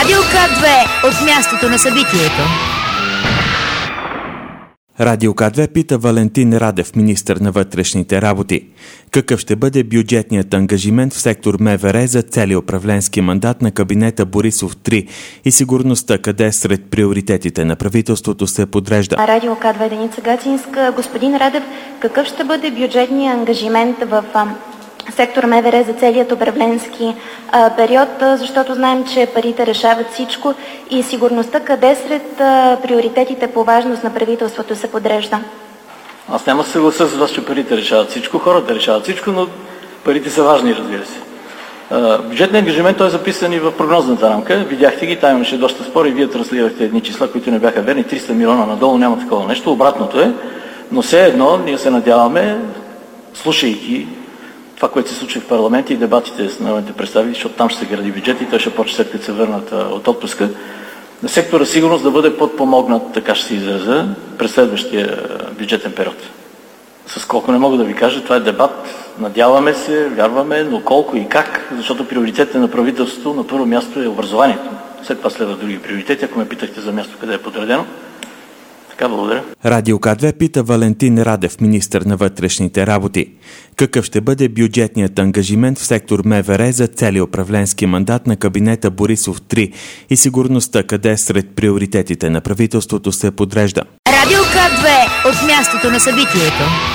Радио К2 от мястото на събитието. Радио К2 пита Валентин Радев, министър на вътрешните работи. Какъв ще бъде бюджетният ангажимент в сектор МВР за целия управленски мандат на кабинета Борисов 3 и сигурността, къде сред приоритетите на правителството се подрежда? Радио К2 Деница Гацинска. Господин Радев, какъв ще бъде бюджетният ангажимент в сектор МВР за целият управленски период, защото знаем, че парите решават всичко и сигурността къде сред приоритетите по важност на правителството се подрежда? Аз няма да се съглася с вас, че парите решават всичко, хората решават всичко, но парите са важни, разбира се. Бюджетният ангажимент той е записан и в прогнозната рамка. Видяхте ги, там имаше доста спор и вие транслирахте едни числа, които не бяха верни. 300 милиона надолу, няма такова нещо. Обратното е. Но все едно ние се надяваме, слушайки това, което се случва в парламента и дебатите с народните представители, защото там ще се гради бюджет и той ще почне след като се върнат от отпуска, на сектора сигурност да бъде подпомогнат, така ще се изразя, през следващия бюджетен период. С колко не мога да ви кажа, това е дебат, надяваме се, вярваме, но колко и как, защото приоритетите на правителството на първо място е образованието. След това следват други приоритети, ако ме питахте за място къде е подредено. Така, благодаря. Радио К2 пита Валентин Радев, министър на вътрешните работи. Какъв ще бъде бюджетният ангажимент в сектор МВР за целия управленски мандат на кабинета Борисов 3 и сигурността, къде сред приоритетите на правителството се подрежда? Радио К2 от мястото на събитието.